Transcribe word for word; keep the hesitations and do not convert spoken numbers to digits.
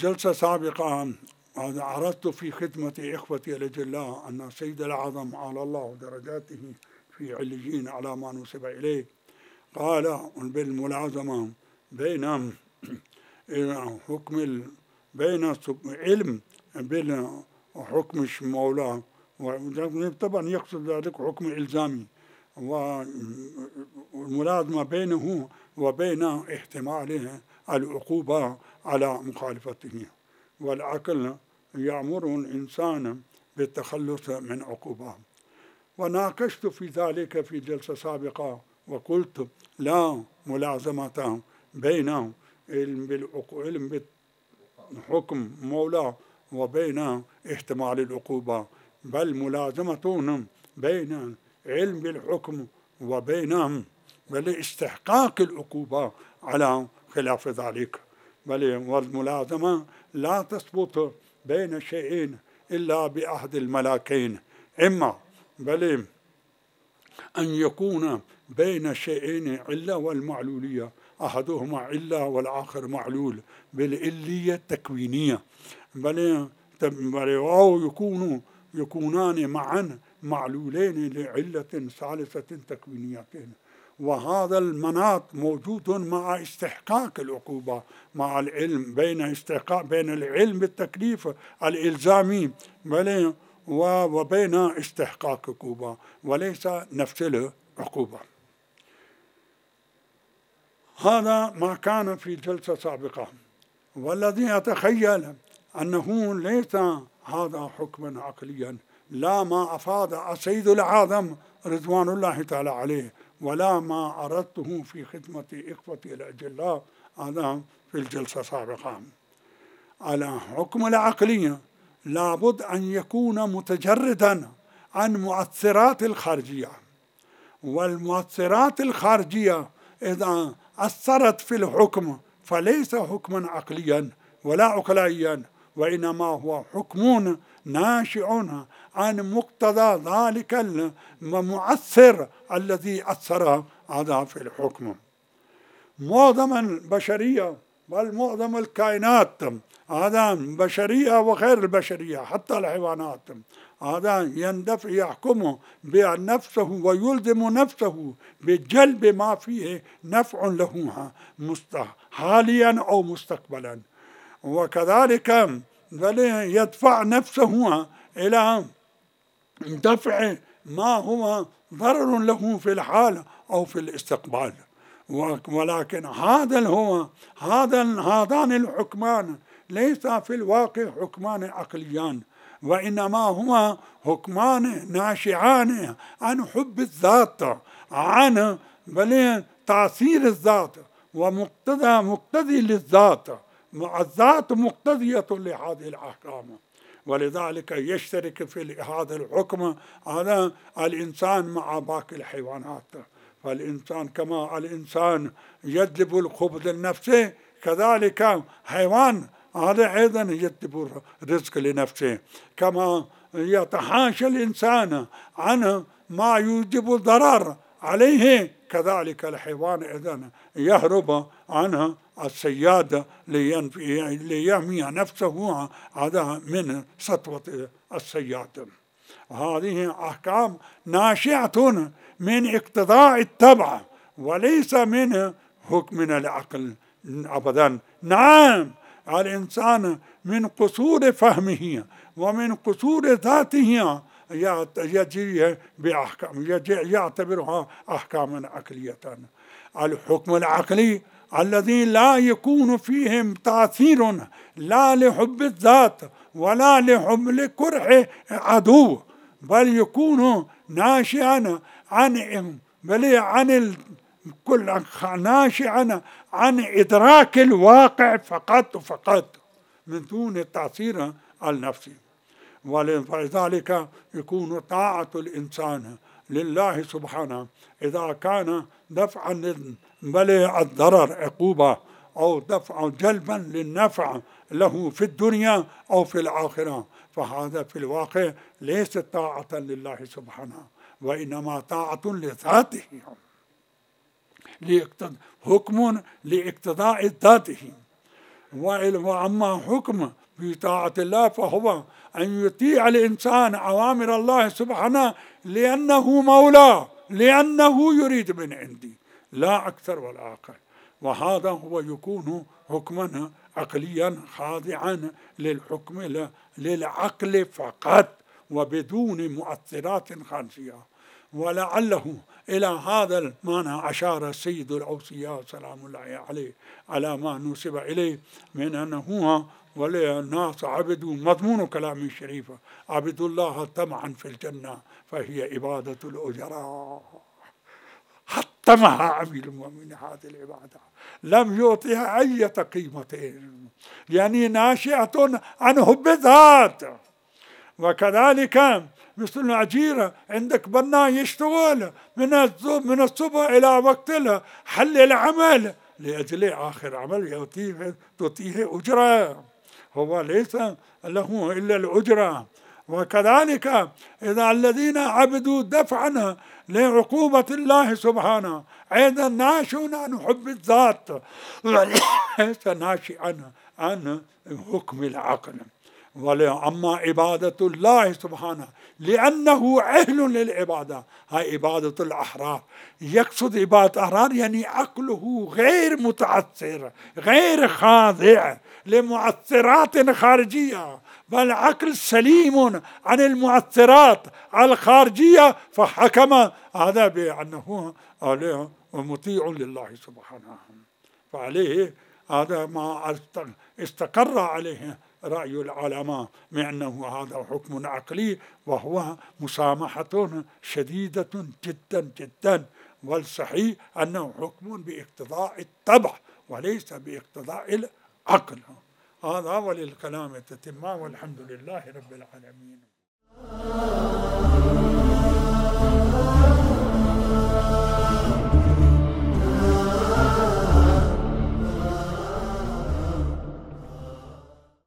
جلسة سابقة عرضت في خدمة إخوتي الأجلاء أن سيد الأعظم على الله درجاته في عليين على ما نسب إليه قال بالملازمة بين حكم بين علم بالحكم المولى، طبعا يقصد ذلك حكم إلزامي، والملازمة بينه وبين احتمال العقوبة على مخالفته، والعقل يأمر الإنسان بالتخلص من عقوبة. وناقشت في ذلك في جلسة سابقة وقلت لا ملازمة بين علم بالحكم مولى وبين احتمال العقوبة، بل ملازمة بين علم بالحكم وبين بل استحقاق العقوبة على خلاف ذلك. بل والملازمة لا تثبت بين شيئين إلا بعهد الملاكين، إما بل أن يكون بين شيئين علة والمعلولية، أحدهما علة والآخر معلول بالعلية التكوينية، بل أو يكونوا يكونان معا معلولين لعلة ثالثة تكوينية. وهذا المناط موجود مع استحقاق العقوبة مع العلم، بين استحقاق بين العلم بالتكليف الإلزامي بل وبين استحقاق عقوبة وليس نفس العقوبة. هذا ما كان في جلسة سابقة، والذي أتخيل أنه ليس هذا حكما عقليا، لا ما أفاد السيد الأعظم رضوان الله تعالى عليه ولا ما أردته في خدمة إخوتي الأجلاء هذا في الجلسة السابقة. على حكم العقلية لابد أن يكون متجردا عن مؤثرات الخارجية، والمؤثرات الخارجية إذا أثرت في الحكم فليس حكما عقليا ولا عقلائيا، وإنما هو حكم ناشئ عن مقتضى ذلك المؤثر الذي أثر هذا في الحكم. معظم البشرية بل معظم الكائنات هذا بشرية وغير البشرية حتى الحيوانات هذا يندفع يحكم بنفسه ويلزم نفسه بجلب ما فيه نفع له حاليا أو مستقبلا، وكذلك بل يدفع نفسه إلى دفع ما هو ضرر له في الحال أو في الاستقبال. ولكن هذا هو هذا هذان الحكمان ليس في الواقع حكمان عقليان، وإنما هما حكمان ناشئان عن حب الذات، عن بل تأثير الذات ومقتضى مقتضي للذات، الذات مقتضية لهذه الأحكام، ولذلك يشترك في هذا الحكم هذا الإنسان مع باقي الحيوانات. فالإنسان كما الإنسان يجلب الخبز لنفسه كذلك حيوان هذا أيضا يجلب الرزق لنفسه، كما يتحاشى الإنسان عن ما يوجب الضرر عليه كذلك الحيوان أيضا يهرب عنه الصياد ليحمي نفسه هذا من سطوة الصياد. هذه أحكام ناشئة من اقتضاء الطبع وليس من حكم من العقل أبدا. نعم الإنسان من قصور فهمه ومن قصور ذاته يجري بأحكام يعتبرها أحكاما عقلية. الحكم العقلي الذي لا يكون فيه تأثير لا لحب الذات ولا لحب لكره عدو، بل يكون ناشئا عن بل عن كل ناشئا عن إدراك الواقع فقط فقط من دون التأثير النفسي. ولذلك يكون طاعة الإنسان لله سبحانه إذا كان دفعا بل الضرر عقوبة أو دفع جلبا للنفع له في الدنيا أو في الآخرة، فهذا في الواقع ليس طاعة لله سبحانه وإنما طاعة لذاته، حكم لاقتضاء ذاته. وأما حكم بطاعة الله فهو أن يطيع الإنسان أوامر الله سبحانه لأنه مولاه، لأنه يريد من عندي، لا أكثر ولا أقل. وهذا هو يكون حكما عقليا خاضعا للحكم للعقل فقط وبدون مؤثرات خارجية. ولعله إلى هذا المعنى أشار السيد الأوصياء سلام الله عليه على ما نسب إليه من أنه والناس عبدوا مضمون كلام الشريف عبدوا الله طمعا في الجنة فهي عبادة الأجراء. حطمها أمير المؤمنين هذه العبادة، لم يعطيها أي قيمة، يعني ناشئة عن حب الذات. وكذلك مثل الأجير، عندك بنا يشتغل من من الصبح إلى وقت حل العمل لأجل آخر عمل يعطيه تعطيه أجرة، هو ليس له إلا الأجرة. وكذلك إذا الذين عبدوا دفعا لعقوبة الله سبحانه أيضا ناشئون عن حب الذات ليس ناشئا عن حكم العقل. وأما عبادة الله سبحانه لأنه أهل للعبادة، هاي عبادة الأحرار. يقصد عبادة الأحرار يعني عقله غير متأثر غير خاضع لمؤثرات خارجية، بل عقل سليم عن المؤثرات الخارجية، فحكم هذا بأنه مطيع لله سبحانه. فعليه هذا ما استقر عليه رأي العلماء من أنه هذا حكم عقلي، وهو مسامحة شديدة جدا جدا. والصحيح أنه حكم باقتضاء الطبع وليس باقتضاء العقل. هذا وللكلام تتمة، والحمد لله رب العالمين.